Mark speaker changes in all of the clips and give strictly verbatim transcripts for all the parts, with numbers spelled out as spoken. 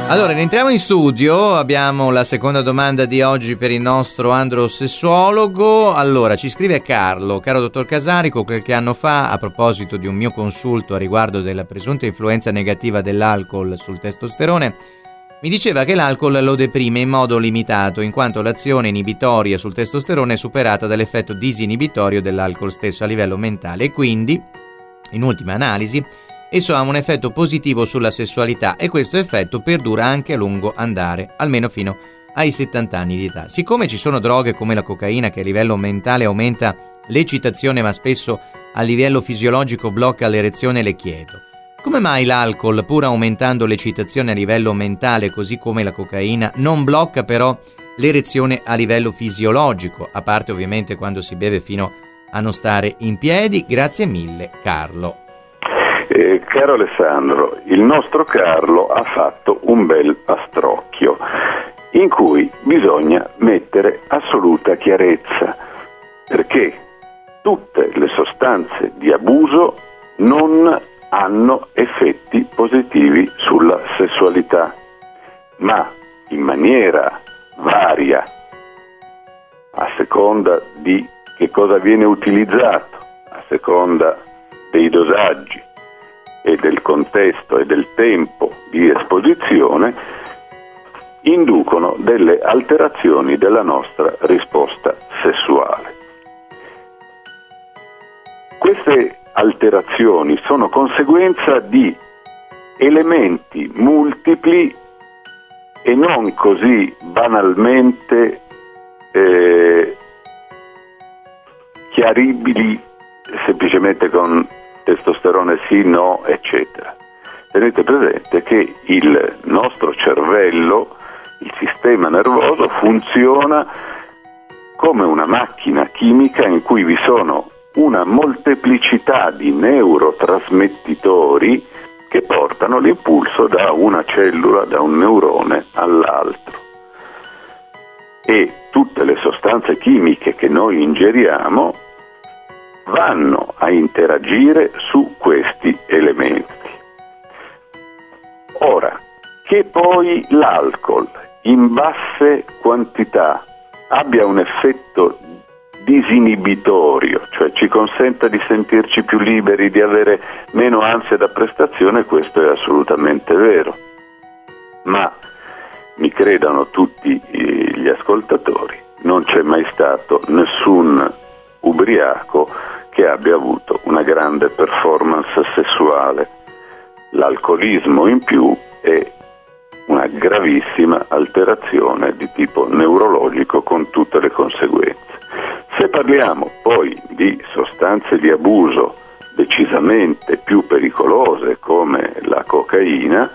Speaker 1: Allora, rientriamo in studio, abbiamo la seconda domanda di oggi per il nostro androsessuologo. Allora, ci scrive Carlo: caro dottor Casarico, qualche anno fa, a proposito di un mio consulto a riguardo della presunta influenza negativa dell'alcol sul testosterone, mi diceva che l'alcol lo deprime in modo limitato, in quanto l'azione inibitoria sul testosterone è superata dall'effetto disinibitorio dell'alcol stesso a livello mentale e quindi, in ultima analisi, esso ha un effetto positivo sulla sessualità e questo effetto perdura anche a lungo andare, almeno fino ai settanta anni di età. Siccome ci sono droghe come la cocaina che a livello mentale aumenta l'eccitazione ma spesso a livello fisiologico blocca l'erezione, le chiedo: come mai l'alcol, pur aumentando l'eccitazione a livello mentale così come la cocaina, non blocca però l'erezione a livello fisiologico, a parte ovviamente quando si beve fino a non stare in piedi? Grazie mille, Carlo.
Speaker 2: Eh, caro Alessandro, il nostro Carlo ha fatto un bel pastrocchio in cui bisogna mettere assoluta chiarezza, perché tutte le sostanze di abuso non hanno effetti positivi sulla sessualità, ma in maniera varia, a seconda di che cosa viene utilizzato, a seconda dei dosaggi e del contesto e del tempo di esposizione, inducono delle alterazioni della nostra risposta sessuale. Queste alterazioni sono conseguenza di elementi multipli e non così banalmente eh, chiaribili semplicemente con testosterone sì, no, eccetera. Tenete presente che il nostro cervello, il sistema nervoso, funziona come una macchina chimica in cui vi sono una molteplicità di neurotrasmettitori che portano l'impulso da una cellula, da un neurone all'altro. E tutte le sostanze chimiche che noi ingeriamo vanno a interagire su questi elementi. Ora, che poi l'alcol in basse quantità abbia un effetto disinibitorio, cioè ci consenta di sentirci più liberi, di avere meno ansia da prestazione, questo è assolutamente vero. Ma mi credano tutti gli ascoltatori, non c'è mai stato nessun ubriaco che abbia avuto una grande performance sessuale. L'alcolismo in più è una gravissima alterazione di tipo neurologico con tutte le conseguenze. Se parliamo poi di sostanze di abuso decisamente più pericolose come la cocaina,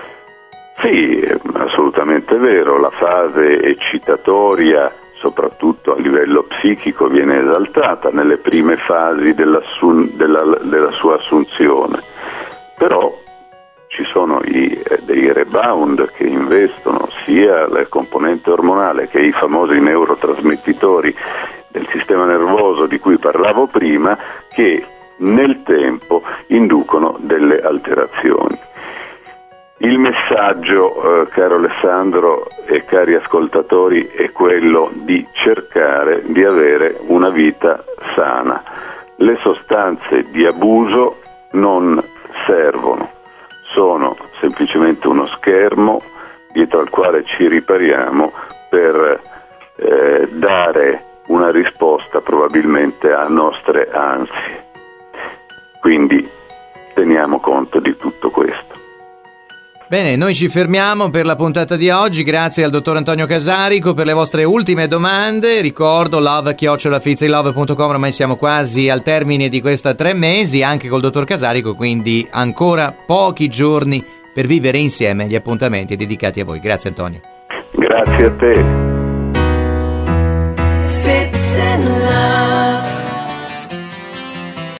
Speaker 2: sì, è assolutamente vero, la fase eccitatoria soprattutto a livello psichico viene esaltata nelle prime fasi della, della, della sua assunzione, però ci sono i, eh, dei rebound che investono sia la componente ormonale che i famosi neurotrasmettitori del sistema nervoso di cui parlavo prima, che nel tempo inducono delle alterazioni. Il messaggio, eh, caro Alessandro e cari ascoltatori, è quello di cercare di avere una vita sana. Le sostanze di abuso non servono, sono semplicemente uno schermo dietro al quale ci ripariamo per eh, dare una risposta probabilmente a nostre ansie. Quindi teniamo conto di tutto questo.
Speaker 1: Bene, noi ci fermiamo per la puntata di oggi. Grazie al dottor Antonio Casarico per le vostre ultime domande. Ricordo love chiocciola fizzylove punto com, ormai siamo quasi al termine di questa tre mesi anche col dottor Casarico, quindi ancora pochi giorni per vivere insieme gli appuntamenti dedicati a voi. Grazie Antonio.
Speaker 2: Grazie a te.